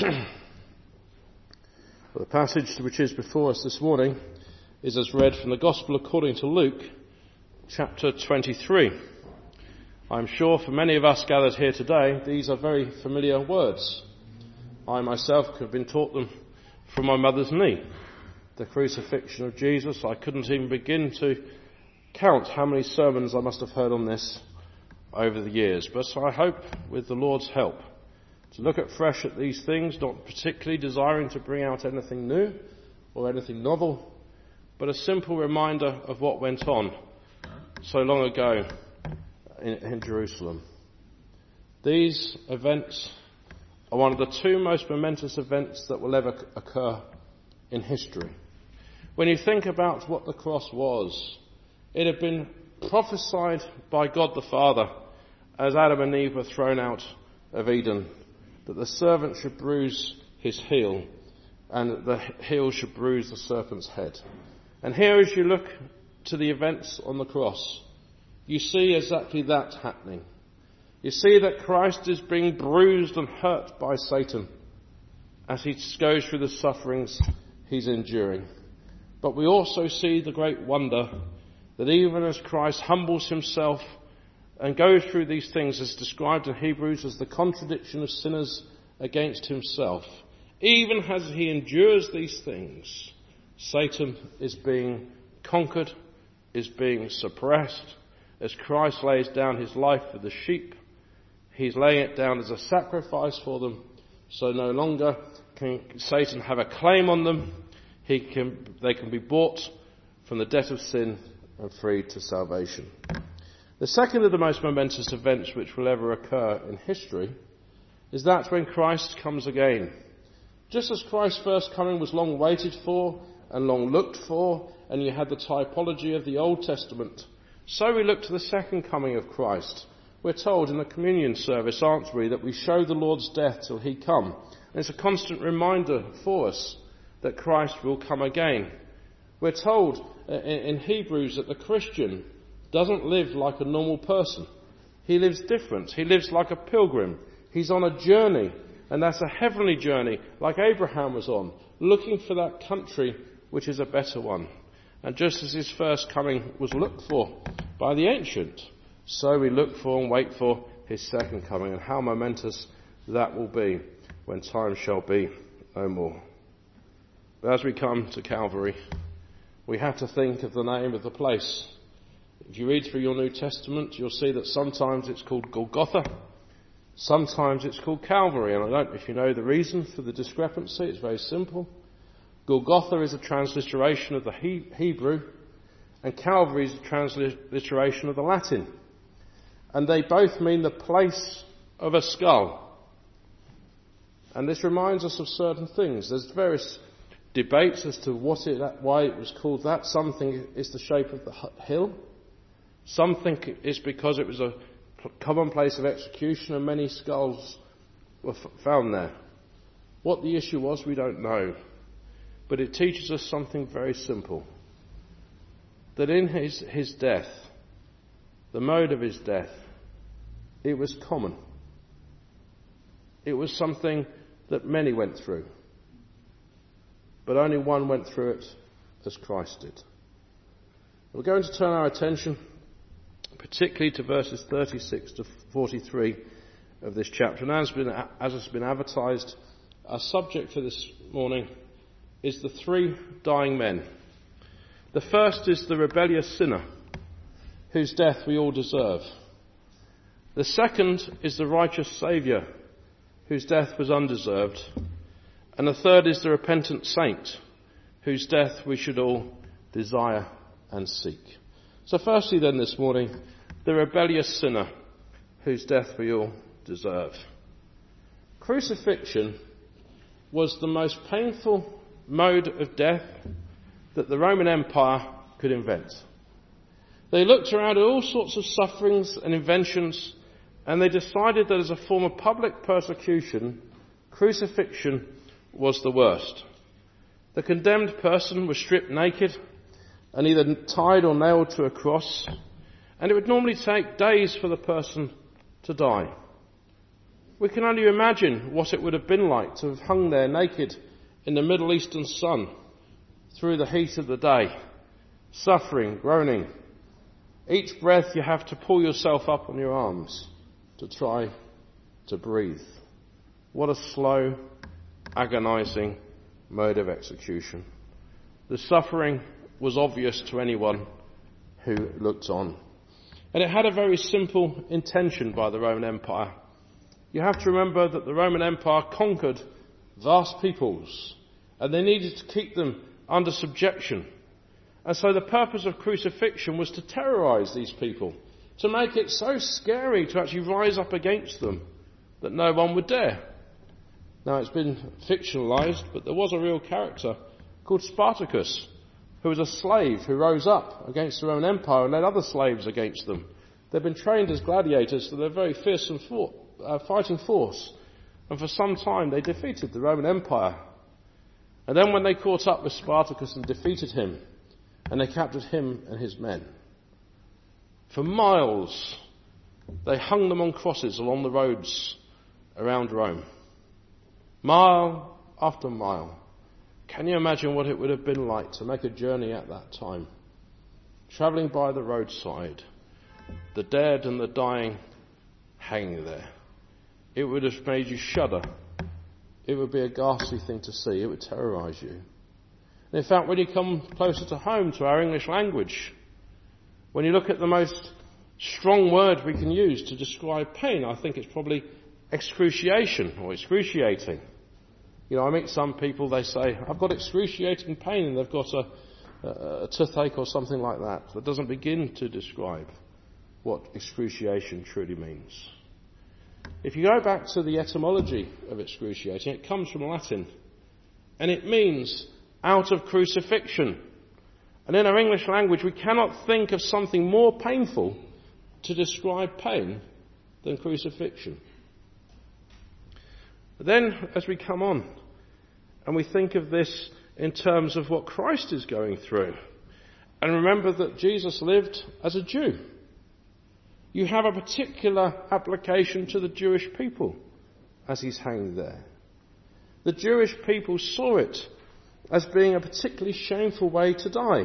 The passage which is before us this morning is as read from the Gospel according to Luke, chapter 23. I'm sure for many of us gathered here today, these are very familiar words. I myself have been taught them from my mother's knee. The crucifixion of Jesus, I couldn't even begin to count how many sermons I must have heard on this over the years. But I hope, with the Lord's help, to look afresh at these things, not particularly desiring to bring out anything new or anything novel, but a simple reminder of what went on so long ago in Jerusalem. These events are one of the two most momentous events that will ever occur in history. When you think about what the cross was, it had been prophesied by God the Father as Adam and Eve were thrown out of Eden, that the servant should bruise his heel and the heel should bruise the serpent's head. And here, as you look to the events on the cross, you see exactly that happening. You see that Christ is being bruised and hurt by Satan as he goes through the sufferings he's enduring. But we also see the great wonder that even as Christ humbles himself and goes through these things as described in Hebrews as the contradiction of sinners against himself, even as he endures these things, Satan is being conquered, is being suppressed. As Christ lays down his life for the sheep, he's laying it down as a sacrifice for them, so no longer can Satan have a claim on them. They can be bought from the debt of sin and freed to salvation. The second of the most momentous events which will ever occur in history is that when Christ comes again. Just as Christ's first coming was long waited for and long looked for, and you had the typology of the Old Testament, so we look to the second coming of Christ. We're told in the communion service, aren't we, that we show the Lord's death till he come. And it's a constant reminder for us that Christ will come again. We're told in Hebrews that the Christian doesn't live like a normal person. He lives different. He lives like a pilgrim. He's on a journey, and that's a heavenly journey, like Abraham was on, looking for that country which is a better one. And just as his first coming was looked for by the ancient, so we look for and wait for his second coming, and how momentous that will be when time shall be no more. But as we come to Calvary, we have to think of the name of the place. If you read through your New Testament, you'll see that sometimes it's called Golgotha, sometimes it's called Calvary, and I don't know if you know the reason for the discrepancy. It's very simple. Golgotha is a transliteration of the Hebrew, and Calvary is a transliteration of the Latin. And they both mean the place of a skull. And this reminds us of certain things. There's various debates as to why it was called that. Some think it's the shape of the hill. Some think it's because it was a common place of execution and many skulls were found there. What the issue was, we don't know. But it teaches us something very simple. That in his death, the mode of his death, it was common. It was something that many went through. But only one went through it as Christ did. We're going to turn our attention particularly to verses 36 to 43 of this chapter. And as has been advertised, our subject for this morning is the three dying men. The first is the rebellious sinner, whose death we all deserve. The second is the righteous Saviour, whose death was undeserved. And the third is the repentant saint, whose death we should all desire and seek. So firstly then this morning, the rebellious sinner, whose death we all deserve. Crucifixion was the most painful mode of death that the Roman Empire could invent. They looked around at all sorts of sufferings and inventions, and they decided that as a form of public persecution, crucifixion was the worst. The condemned person was stripped naked and either tied or nailed to a cross, and it would normally take days for the person to die. We can only imagine what it would have been like to have hung there naked in the Middle Eastern sun through the heat of the day, suffering, groaning. Each breath you have to pull yourself up on your arms to try to breathe. What a slow, agonising mode of execution. The suffering was obvious to anyone who looked on. And it had a very simple intention by the Roman Empire. You have to remember that the Roman Empire conquered vast peoples, and they needed to keep them under subjection. And so the purpose of crucifixion was to terrorise these people, to make it so scary to actually rise up against them that no one would dare. Now, it's been fictionalised, but there was a real character called Spartacus, who was a slave who rose up against the Roman Empire and led other slaves against them. They'd been trained as gladiators, so they're a very fearsome fighting force. And for some time they defeated the Roman Empire. And then when they caught up with Spartacus and defeated him, and they captured him and his men, for miles they hung them on crosses along the roads around Rome. Mile after mile. Can you imagine what it would have been like to make a journey at that time? Travelling by the roadside, the dead and the dying hanging there. It would have made you shudder. It would be a ghastly thing to see. It would terrorise you. And in fact, when you come closer to home, to our English language, when you look at the most strong word we can use to describe pain, I think it's probably excruciation or excruciating. You know, I meet some people, they say, I've got excruciating pain, and they've got a toothache or something like that. That doesn't begin to describe what excruciation truly means. If you go back to the etymology of excruciating, it comes from Latin, and it means out of crucifixion. And in our English language, we cannot think of something more painful to describe pain than crucifixion. But then, as we come on, and we think of this in terms of what Christ is going through, and remember that Jesus lived as a Jew, you have a particular application to the Jewish people as he's hanging there. The Jewish people saw it as being a particularly shameful way to die.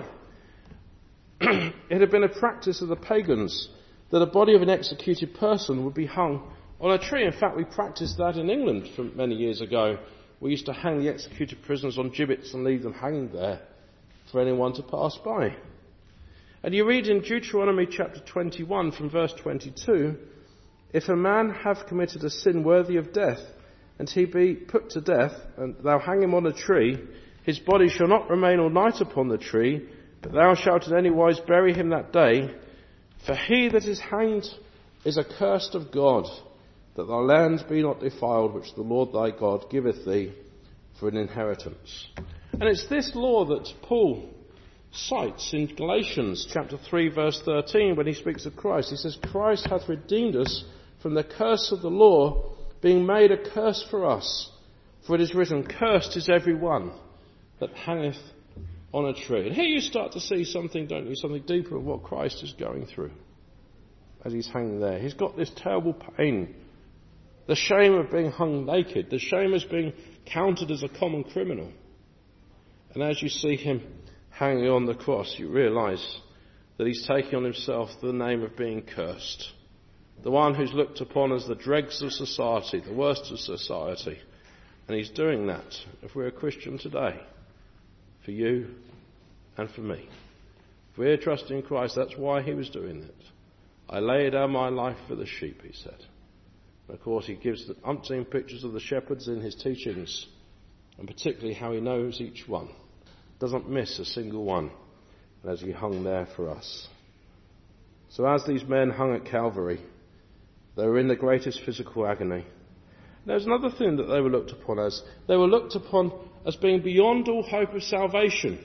It had been a practice of the pagans that a body of an executed person would be hung on a tree. In fact, we practiced that in England from many years ago. We used to hang the executed prisoners on gibbets and leave them hanging there for anyone to pass by. And you read in Deuteronomy chapter 21 from verse 22, if a man have committed a sin worthy of death, and he be put to death, and thou hang him on a tree, his body shall not remain all night upon the tree, but thou shalt in any wise bury him that day. For he that is hanged is accursed of God, that thy land be not defiled, which the Lord thy God giveth thee for an inheritance. And it's this law that Paul cites in Galatians chapter 3 verse 13 when he speaks of Christ. He says, Christ hath redeemed us from the curse of the law, being made a curse for us. For it is written, cursed is every one that hangeth on a tree. And here you start to see something, don't you, something deeper of what Christ is going through as he's hanging there. He's got this terrible pain, the shame of being hung naked, the shame of being counted as a common criminal. And as you see him hanging on the cross, you realise that he's taking on himself the name of being cursed, the one who's looked upon as the dregs of society, the worst of society. And he's doing that, if we're a Christian today, for you and for me. If we're trusting Christ, that's why he was doing it. I lay down my life for the sheep, he said. And of course, he gives the umpteen pictures of the shepherds in his teachings, and particularly how he knows each one. Doesn't miss a single one as he hung there for us. So as these men hung at Calvary, they were in the greatest physical agony. There's another thing that they were looked upon as. They were looked upon as being beyond all hope of salvation.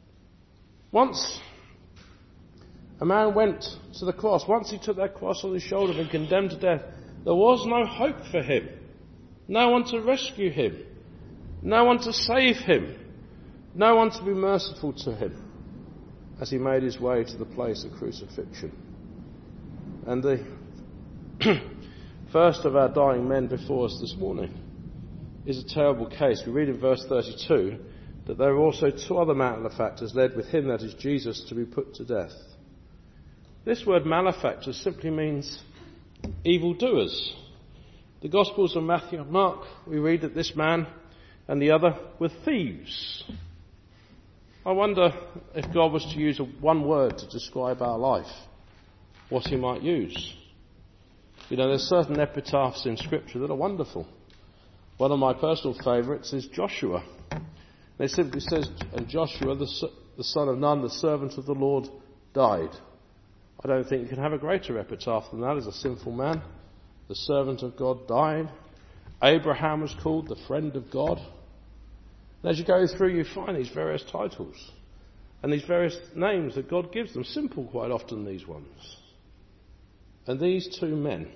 Once a man went to the cross, once he took that cross on his shoulder and condemned to death, there was no hope for him. No one to rescue him. No one to save him. No one to be merciful to him as he made his way to the place of crucifixion. And first of our dying men before us this morning, is a terrible case. We read in verse 32 that there were also two other malefactors led with him, that is Jesus, to be put to death. This word malefactors simply means evildoers. The Gospels of Matthew and Mark, we read that this man and the other were thieves. I wonder if God was to use one word to describe our life, what he might use. You know, there's certain epitaphs in Scripture that are wonderful. One of my personal favourites is Joshua. It simply says, and Joshua, the son of Nun, the servant of the Lord, died. I don't think you can have a greater epitaph than that. As a sinful man, the servant of God died. Abraham was called the friend of God. And as you go through, you find these various titles and these various names that God gives them. Simple quite often, these ones. And these two men,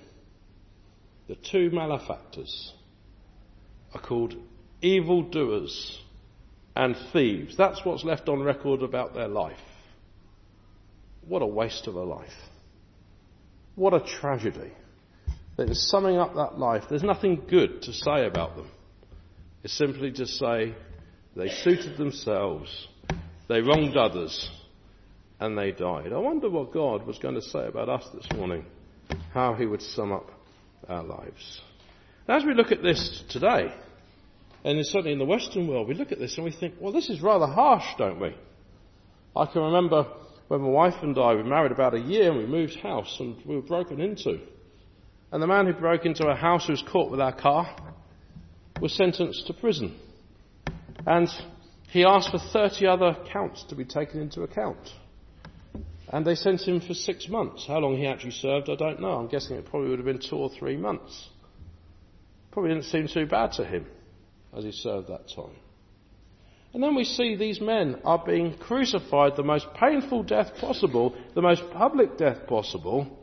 the two malefactors, are called evildoers and thieves. That's what's left on record about their life. What a waste of a life. What a tragedy. That is summing up that life. There's nothing good to say about them. It's simply to say they suited themselves, they wronged others, and they died. I wonder what God was going to say about us this morning, how he would sum up our lives. As we look at this today, and certainly in the Western world, we look at this and we think, well, this is rather harsh, don't we? I can remember when my wife and I were married about a year and we moved house and we were broken into. And the man who broke into our house, who was caught with our car, was sentenced to prison. And he asked for 30 other counts to be taken into account. And they sent him for 6 months. How long he actually served, I don't know. I'm guessing it probably would have been 2 or 3 months. Probably didn't seem too bad to him as he served that time. And then we see these men are being crucified, the most painful death possible, the most public death possible,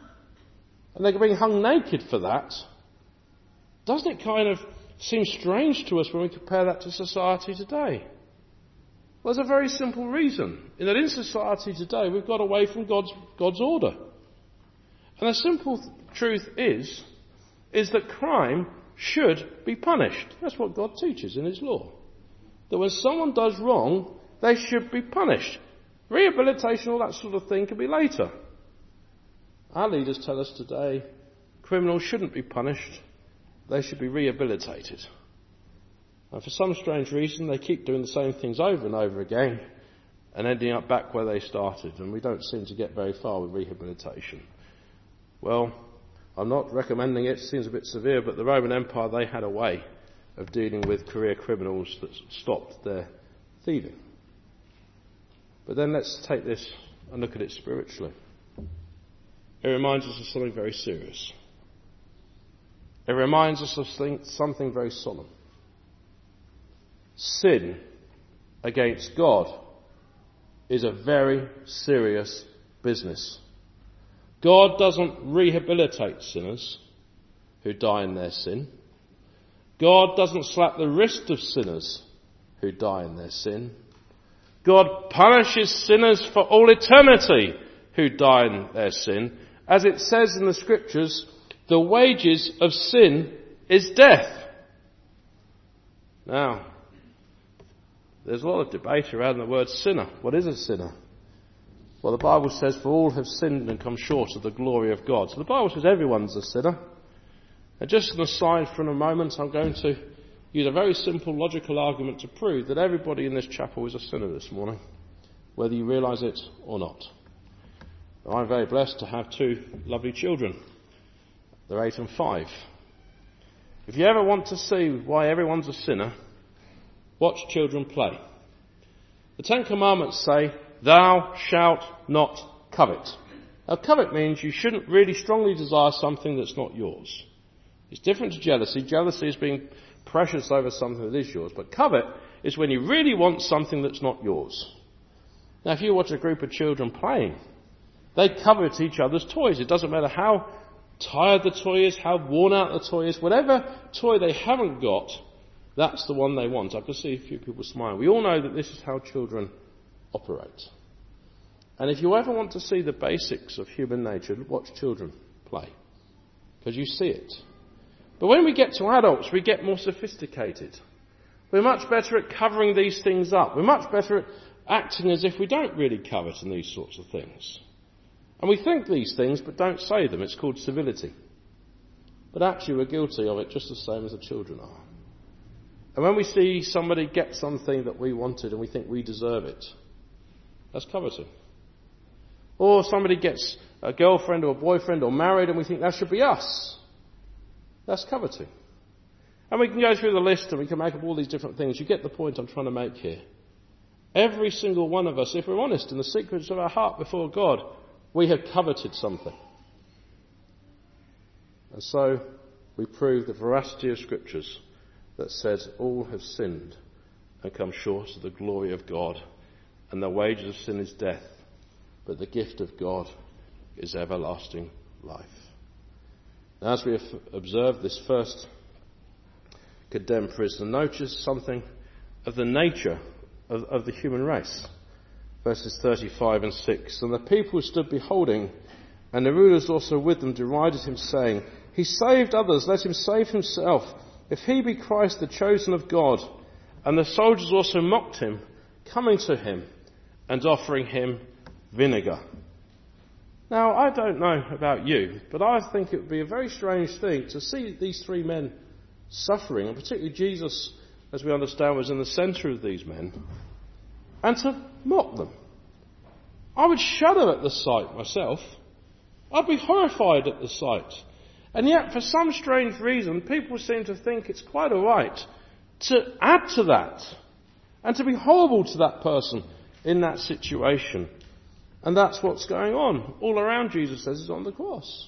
and they're being hung naked for that. Doesn't it kind of seem strange to us when we compare that to society today? Well, there's a very simple reason. In that in society today, we've got away from God's order. And the simple truth is that crime should be punished. That's what God teaches in his law. That when someone does wrong, they should be punished. Rehabilitation, all that sort of thing, can be later. Our leaders tell us today criminals shouldn't be punished, they should be rehabilitated. And for some strange reason, they keep doing the same things over and over again and ending up back where they started, and we don't seem to get very far with rehabilitation. Well, I'm not recommending it seems a bit severe, but the Roman Empire, they had a way of dealing with career criminals that stopped their thieving. But then let's take this and look at it spiritually. It reminds us of something very serious. It reminds us of something very solemn. Sin against God is a very serious business. God doesn't rehabilitate sinners who die in their sin. God doesn't slap the wrist of sinners who die in their sin. God punishes sinners for all eternity who die in their sin. As it says in the Scriptures, the wages of sin is death. Now, there's a lot of debate around the word sinner. What is a sinner? Well, the Bible says, for all have sinned and come short of the glory of God. So the Bible says everyone's a sinner. And just an aside for a moment, I'm going to use a very simple logical argument to prove that everybody in this chapel is a sinner this morning, whether you realise it or not. I'm very blessed to have 2 lovely children. They're 8 and 5. If you ever want to see why everyone's a sinner, watch children play. The 10 Commandments say, thou shalt not covet. Now, covet means you shouldn't really strongly desire something that's not yours. It's different to jealousy. Jealousy is being precious over something that is yours. But covet is when you really want something that's not yours. Now, if you watch a group of children playing, they covet each other's toys. It doesn't matter how tired the toy is, how worn out the toy is. Whatever toy they haven't got, that's the one they want. I can see a few people smiling. We all know that this is how children operate. And if you ever want to see the basics of human nature, watch children play. because you see it. But when we get to adults, we get more sophisticated. We're much better at covering these things up. We're much better at acting as if we don't really covet in these sorts of things. And we think these things but don't say them. It's called civility. But actually we're guilty of it just the same as the children are. And when we see somebody get something that we wanted and we think we deserve it, that's coveting. Or somebody gets a girlfriend or a boyfriend or married and we think that should be us. That's coveting. And we can go through the list and we can make up all these different things. You get the point I'm trying to make here. Every single one of us, if we're honest in the secrets of our heart before God, we have coveted something. And so we prove the veracity of Scriptures that says all have sinned and come short of the glory of God, and the wages of sin is death, but the gift of God is everlasting life. Now, as we have observed this first condemned prisoner, notice something of the nature of the human race. Verses 35 and 6. And the people stood beholding, and the rulers also with them derided him, saying, He saved others, let him save himself, if he be Christ, the chosen of God. And the soldiers also mocked him, coming to him and offering him vinegar. Now, I don't know about you, but I think it would be a very strange thing to see these three men suffering, and particularly Jesus, as we understand, was in the centre of these men, and to mock them. I would shudder at the sight myself. I'd be horrified at the sight. And yet, for some strange reason, people seem to think it's quite all right to add to that and to be horrible to that person in that situation. And that's what's going on. All around, Jesus says, is on the cross.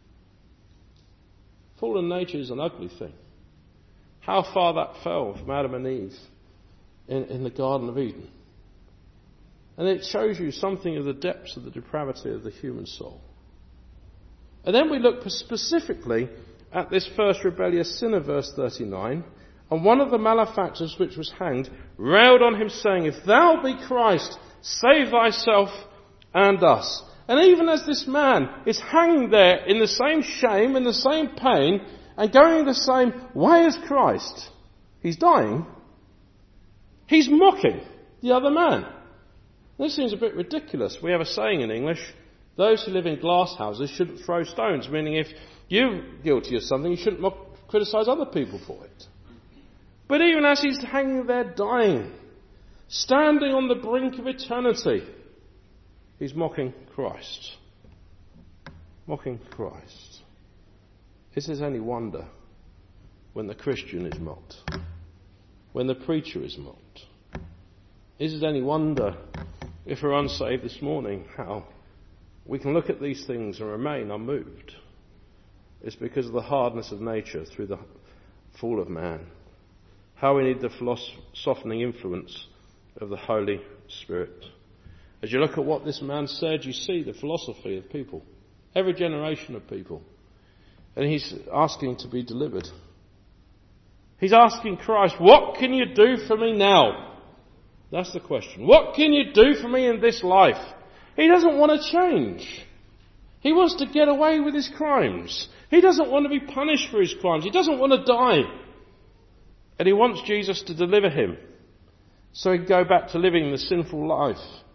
Fallen nature is an ugly thing. How far that fell from Adam and Eve in the Garden of Eden. And it shows you something of the depths of the depravity of the human soul. And then we look specifically at this first rebellious sinner, verse 39. And one of the malefactors which was hanged railed on him, saying, If thou be Christ, save thyself and us. And even as this man is hanging there in the same shame, in the same pain, and going the same way as Christ, he's dying, he's mocking the other man. This seems a bit ridiculous. We have a saying in English, those who live in glass houses shouldn't throw stones, meaning if you're guilty of something, you shouldn't criticise other people for it. But even as he's hanging there dying, standing on the brink of eternity, he's mocking Christ. Mocking Christ. Is it any wonder when the Christian is mocked? When the preacher is mocked? Is it any wonder if we're unsaved this morning how we can look at these things and remain unmoved? It's because of the hardness of nature through the fall of man. How we need the softening influence of the Holy Spirit. As you look at what this man said, you see the philosophy of people. Every generation of people. And he's asking to be delivered. He's asking Christ, what can you do for me now? That's the question. What can you do for me in this life? He doesn't want to change. He wants to get away with his crimes. He doesn't want to be punished for his crimes. He doesn't want to die. And he wants Jesus to deliver him so he can go back to living the sinful life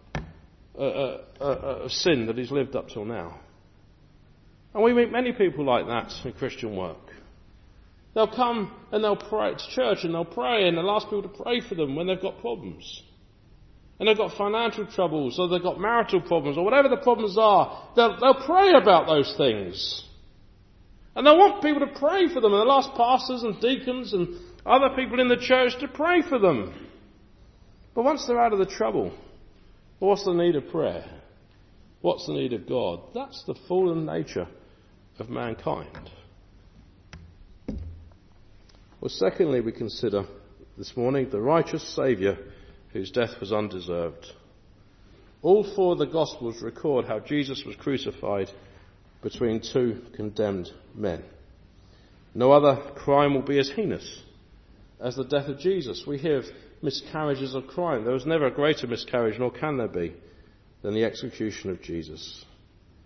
of sin that he's lived up till now. And we meet many people like that in Christian work. They'll come and they'll pray to church and they'll pray and they'll ask people to pray for them when they've got problems. And they've got financial troubles or they've got marital problems or whatever the problems are. They'll pray about those things. And they want people to pray for them. And they'll ask pastors and deacons and other people in the church to pray for them. But once they're out of the trouble, what's the need of prayer? What's the need of God? That's the fallen nature of mankind. Well, secondly, we consider this morning the righteous Saviour whose death was undeserved. All four of the Gospels record how Jesus was crucified between two condemned men. No other crime will be as heinous as the death of Jesus. We hear of miscarriages of crime. There was never a greater miscarriage, nor can there be, than the execution of Jesus.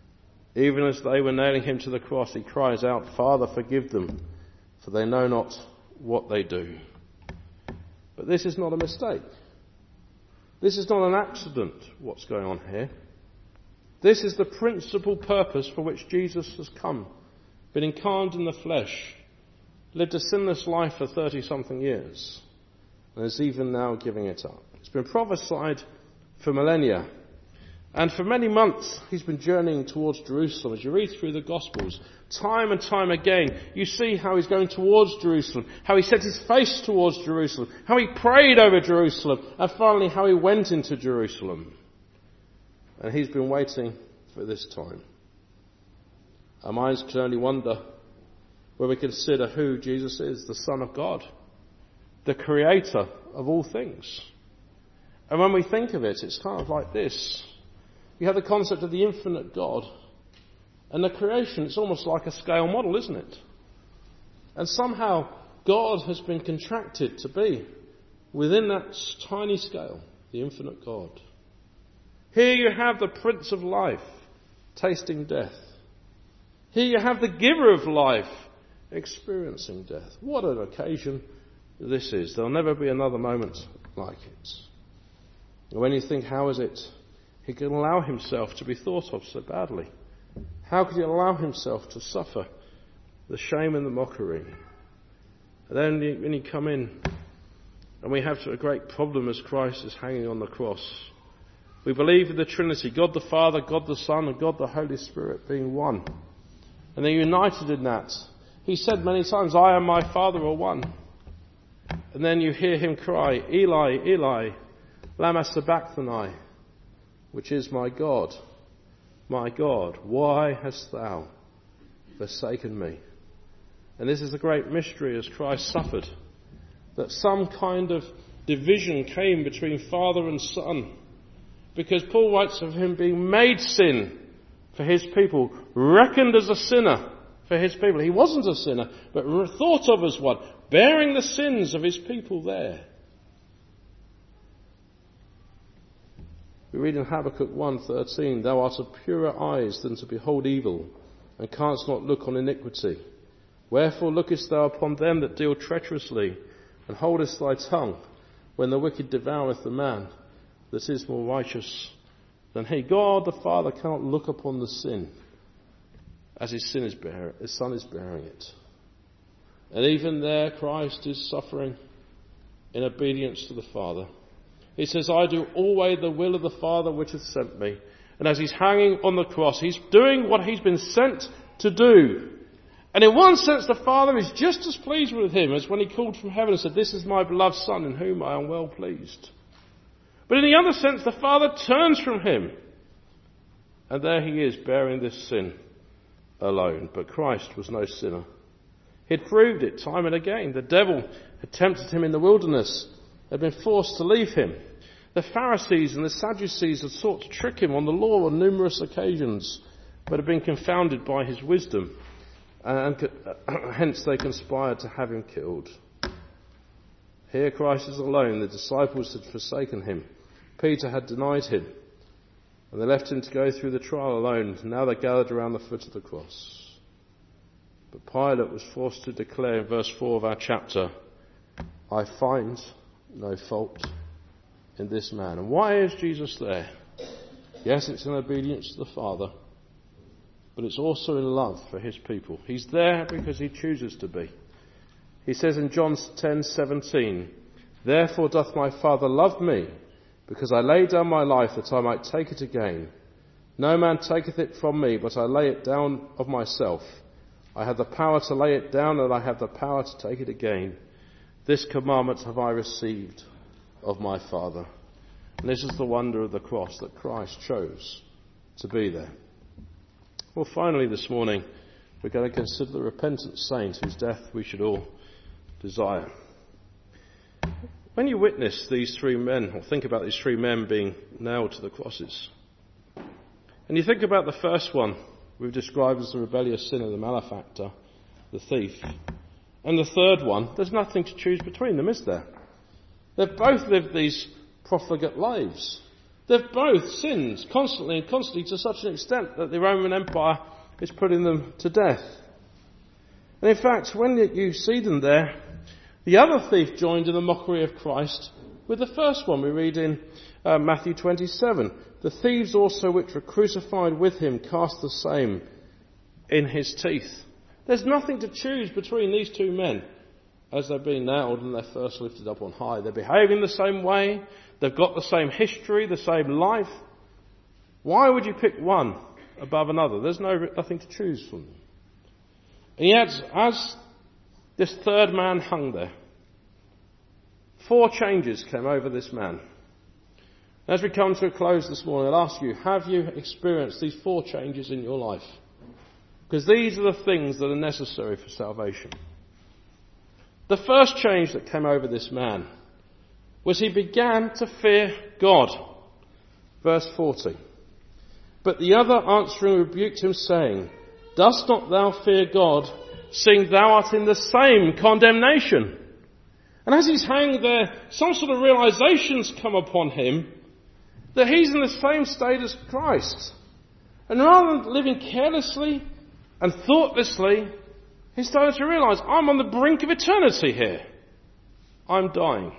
Even as they were nailing him to the cross, he cries out, "Father, forgive them, for they know not what they do." But this is not a mistake. This is not an accident, what's going on here. This is the principal purpose for which Jesus has come, been incarnate in the flesh, lived a sinless life for 30-something years, and is even now giving it up. It's been prophesied for millennia. And for many months, he's been journeying towards Jerusalem. As you read through the Gospels, time and time again, you see how he's going towards Jerusalem, how he set his face towards Jerusalem, how he prayed over Jerusalem, and finally how he went into Jerusalem. And he's been waiting for this time. Our minds can only wonder when we consider who Jesus is, the Son of God, the Creator of all things. And when we think of it, it's kind of like this. You have the concept of the infinite God. And the creation, it's almost like a scale model, isn't it? And somehow God has been contracted to be within that tiny scale, the infinite God. Here you have the Prince of Life tasting death. Here you have the Giver of life experiencing death. What an occasion this is. There'll never be another moment like it. And when you think, how is it he can allow himself to be thought of so badly? How could he allow himself to suffer the shame and the mockery? And then when you come in, and we have a great problem as Christ is hanging on the cross. We believe in the Trinity, God the Father, God the Son, and God the Holy Spirit being one. And they're united in that. He said many times, "I and my Father are one." And then you hear him cry, "Eli, Eli, lama sabachthani," which is, my God, why hast thou forsaken me?" And this is the great mystery as Christ suffered, that some kind of division came between Father and Son, because Paul writes of him being made sin for his people, reckoned as a sinner for his people. He wasn't a sinner, but thought of as one, bearing the sins of his people there. We read in Habakkuk 1:13, "Thou art of purer eyes than to behold evil, and canst not look on iniquity. Wherefore lookest thou upon them that deal treacherously, and holdest thy tongue, when the wicked devoureth the man that is more righteous than he." God the Father cannot look upon the sin as his Son is bearing it. And even there Christ is suffering in obedience to the Father. He says, "I do always the will of the Father which hath sent me." And as he's hanging on the cross, he's doing what he's been sent to do. And in one sense, the Father is just as pleased with him as when he called from heaven and said, "This is my beloved Son in whom I am well pleased." But in the other sense, the Father turns from him. And there he is, bearing this sin alone. But Christ was no sinner. He'd proved it time and again. The devil had tempted him in the wilderness, had been forced to leave him. The Pharisees and the Sadducees had sought to trick him on the law on numerous occasions, but had been confounded by his wisdom, and hence they conspired to have him killed. Here Christ is alone. The disciples had forsaken him. Peter had denied him, and they left him to go through the trial alone. Now they gathered around the foot of the cross. But Pilate was forced to declare in verse 4 of our chapter, "I find no fault in this man." And why is Jesus there? Yes, it's in obedience to the Father, but it's also in love for his people. He's there because he chooses to be. He says in John 10:17, "Therefore doth my Father love me, because I lay down my life that I might take it again. No man taketh it from me, but I lay it down of myself. I have the power to lay it down, and I have the power to take it again. This commandment have I received of my Father." And this is the wonder of the cross, that Christ chose to be there. Well, finally this morning, we're going to consider the repentant saint whose death we should all desire. When you witness these three men, or think about these three men being nailed to the crosses, and you think about the first one we've described as the rebellious sinner, the malefactor, the thief, and the third one, there's nothing to choose between them, is there? They've both lived these profligate lives. They've both sinned constantly to such an extent that the Roman Empire is putting them to death. And in fact, when you see them there, the other thief joined in the mockery of Christ with the first one. We read in Matthew 27, the thieves also which were crucified with him cast the same in his teeth. There's nothing to choose between these two men as they're being nailed and they're first lifted up on high. They're behaving the same way. They've got the same history, the same life. Why would you pick one above another? There's nothing to choose from them. And yet, as this third man hung there, 4 changes came over this man. As we come to a close this morning, I'll ask you, have you experienced these 4 changes in your life? Because these are the things that are necessary for salvation. The first change that came over this man was he began to fear God. Verse 40. But the other answering rebuked him, saying, Dost not thou fear God, seeing thou art in the same condemnation? And as he's hanging there, some sort of realizations come upon him that he's in the same state as Christ. And rather than living carelessly and thoughtlessly, he started to realize, I'm on the brink of eternity here. I'm dying.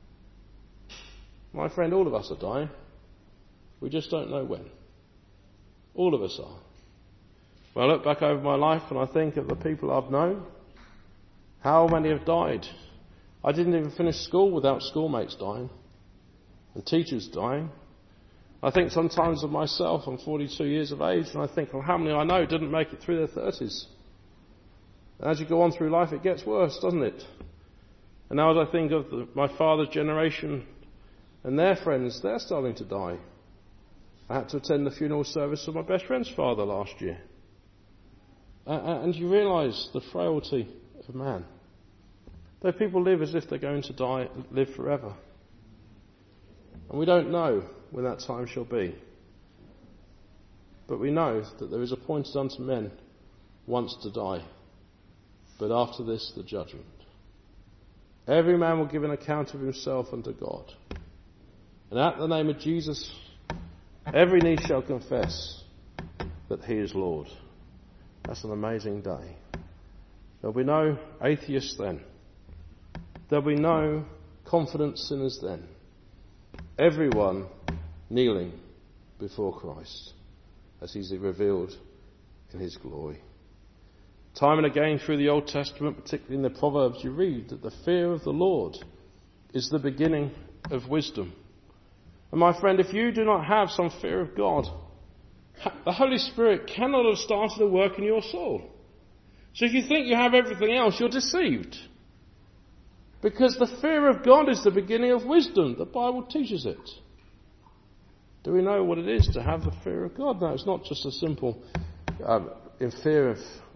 My friend, all of us are dying. We just don't know when. All of us are. When I look back over my life and I think of the people I've known, how many have died? I didn't even finish school without schoolmates dying and teachers dying. I think sometimes of myself, I'm 42 years of age, and I think of how many I know didn't make it through their 30s. And as you go on through life, it gets worse, doesn't it? And now as I think of my father's generation and their friends, they're starting to die. I had to attend the funeral service of my best friend's father last year. And you realise the frailty of man. Though people live as if they're going to die, live forever. And we don't know when that time shall be. But we know that there is appointed unto men once to die, but after this the judgment. Every man will give an account of himself unto God. And at the name of Jesus, every knee shall confess that he is Lord. That's an amazing day. There'll be no atheists then. There'll be no confident sinners then. Everyone kneeling before Christ as he's revealed in his glory. Time and again through the Old Testament, particularly in the Proverbs, you read that the fear of the Lord is the beginning of wisdom. And my friend, if you do not have some fear of God, the Holy Spirit cannot have started a work in your soul. So if you think you have everything else, you're deceived. Because the fear of God is the beginning of wisdom. The Bible teaches it. Do we know what it is to have the fear of God? No, it's not just a simple in fear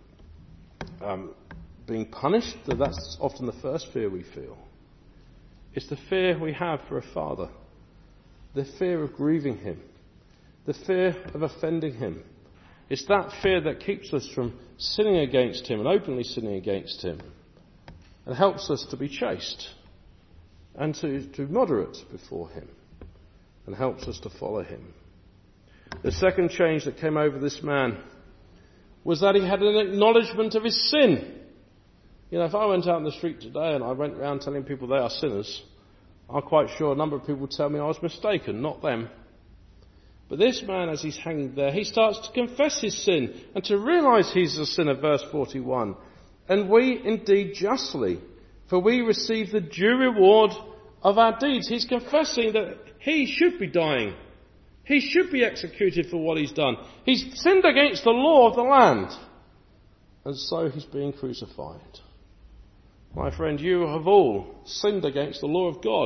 of being punished. That's often the first fear we feel. It's the fear we have for a father. The fear of grieving him. The fear of offending him. It's that fear that keeps us from sinning against him and openly sinning against him. And helps us to be chaste and to moderate before him. And helps us to follow him. The second change that came over this man was that he had an acknowledgement of his sin. You know, if I went out in the street today and I went around telling people they are sinners, I'm quite sure a number of people would tell me I was mistaken, not them. But this man, as he's hanging there, he starts to confess his sin and to realise he's a sinner, verse 41. And we indeed justly, for we receive the due reward of our deeds. He's confessing that he should be dying. He should be executed for what he's done. He's sinned against the law of the land. And so he's being crucified. My friend, you have all sinned against the law of God.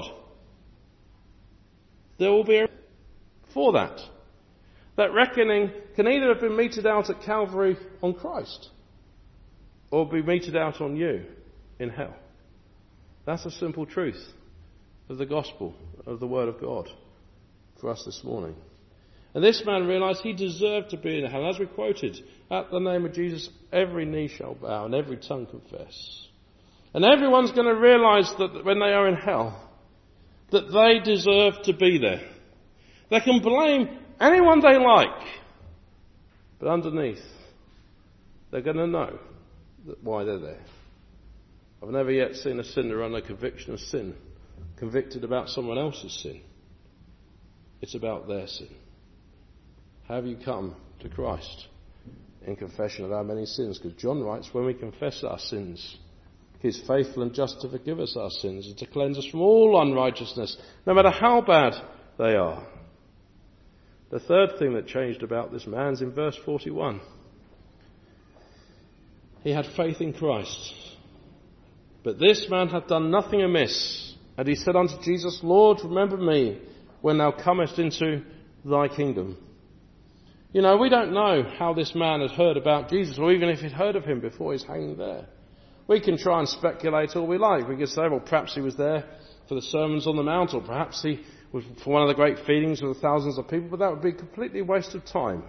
There will be a for that. That reckoning can either have been meted out at Calvary on Christ, or be meted out on you in hell. That's a simple truth of the gospel, of the word of God for us this morning. And this man realised he deserved to be in hell. As we quoted, at the name of Jesus, every knee shall bow and every tongue confess. And everyone's going to realise that when they are in hell, that they deserve to be there. They can blame anyone they like. But underneath, they're going to know why they're there. I've never yet seen a sinner under conviction of sin convicted about someone else's sin. It's about their sin. Have you come to Christ in confession of our many sins? Because John writes, when we confess our sins, He is faithful and just to forgive us our sins and to cleanse us from all unrighteousness, no matter how bad they are. The third thing that changed about this man is in verse 41. He had faith in Christ. But this man had done nothing amiss. And he said unto Jesus, Lord, remember me when thou comest into thy kingdom. You know, we don't know how this man had heard about Jesus, or even if he'd heard of him before he's hanging there. We can try and speculate all we like. We could say, well, perhaps he was there for the sermons on the mount, or perhaps he was for one of the great feedings of the thousands of people, but that would be a completely waste of time.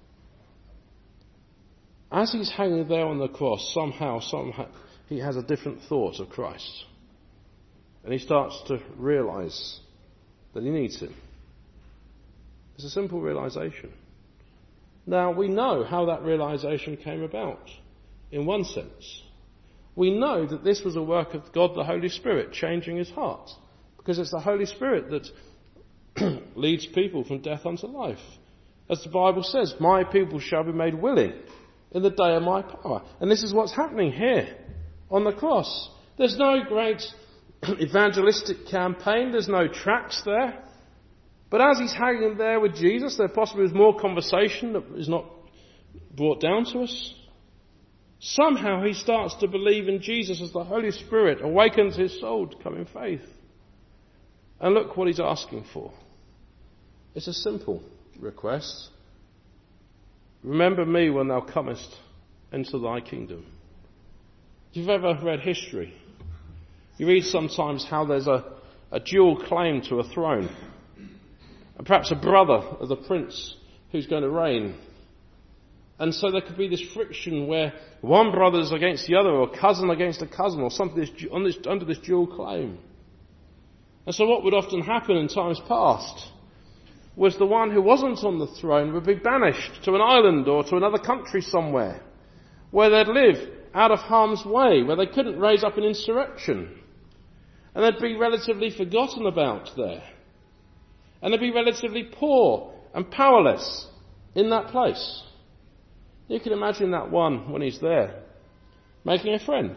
As he's hanging there on the cross, somehow, he has a different thought of Christ. And he starts to realise that he needs him. It's a simple realisation. Now, we know how that realisation came about, in one sense. We know that this was a work of God the Holy Spirit changing his heart, because it's the Holy Spirit that leads people from death unto life. As the Bible says, my people shall be made willing in the day of my power. And this is what's happening here on the cross. There's no great evangelistic campaign. There's no tracts there. But as he's hanging there with Jesus, there possibly is more conversation that is not brought down to us. Somehow he starts to believe in Jesus as the Holy Spirit awakens his soul to come in faith. And look what he's asking for. It's a simple request. Remember me when thou comest into thy kingdom. If you've ever read history, you read sometimes how there's a dual claim to a throne. And perhaps a brother of the prince who's going to reign. And so there could be this friction where one brother's against the other, or a cousin against a cousin, or something under this dual claim. And so what would often happen in times past was the one who wasn't on the throne would be banished to an island or to another country somewhere, where they'd live out of harm's way, where they couldn't raise up an insurrection. And they'd be relatively forgotten about there. And they'd be relatively poor and powerless in that place. You can imagine that one, when he's there, making a friend.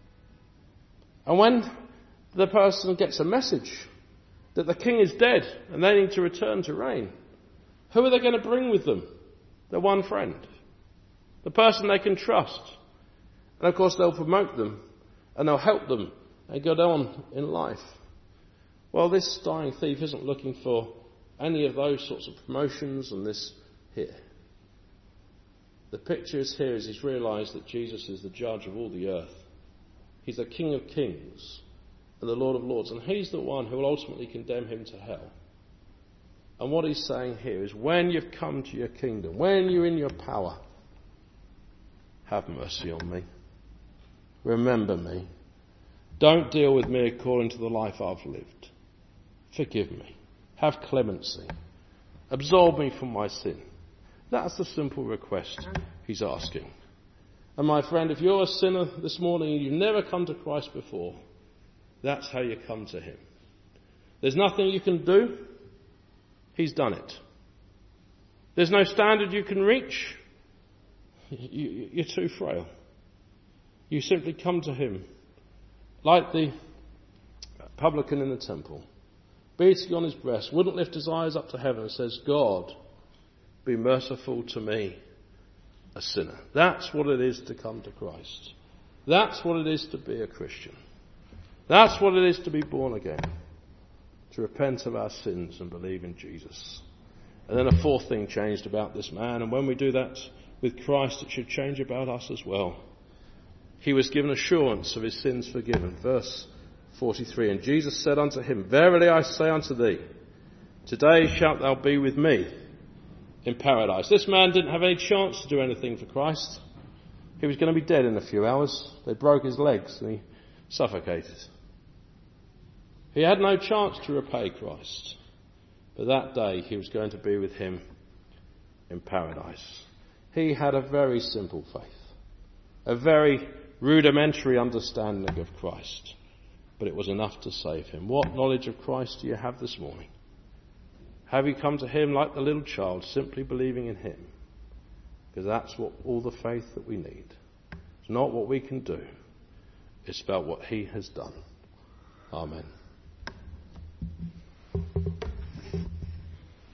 And when the person gets a message that the king is dead and they need to return to reign, who are they going to bring with them? Their one friend. The person they can trust. And of course they'll promote them and they'll help them and go on in life. Well, this dying thief isn't looking for any of those sorts of promotions and this here. The picture is here as he's realised that Jesus is the judge of all the earth. He's the King of Kings and the Lord of Lords, and he's the one who will ultimately condemn him to hell. And what he's saying here is, when you've come to your kingdom, when you're in your power, have mercy on me. Remember me. Don't deal with me according to the life I've lived. Forgive me. Have clemency. Absolve me from my sin. That's the simple request he's asking. And my friend, if you're a sinner this morning and you've never come to Christ before, that's how you come to him. There's nothing you can do. He's done it. There's no standard you can reach. You're too frail. You simply come to him like the publican in the temple, beating on his breast, wouldn't lift his eyes up to heaven and says, God, be merciful to me, a sinner. That's what it is to come to Christ. That's what it is to be a Christian. That's what it is to be born again. To repent of our sins and believe in Jesus. And then a fourth thing changed about this man, and when we do that with Christ, it should change about us as well. He was given assurance of his sins forgiven. Verse 43, and Jesus said unto him, verily I say unto thee, today shalt thou be with me in paradise. This man didn't have any chance to do anything for Christ. He was going to be dead in a few hours. They broke his legs and he suffocated. He had no chance to repay Christ. but that day he was going to be with him in paradise. He had a very simple faith, a very rudimentary understanding of Christ, but it was enough to save him. What knowledge of Christ do you have this morning? Have you come to him like the little child, simply believing in him? Because that's what all the faith that we need. It's not what we can do. It's about what he has done. Amen.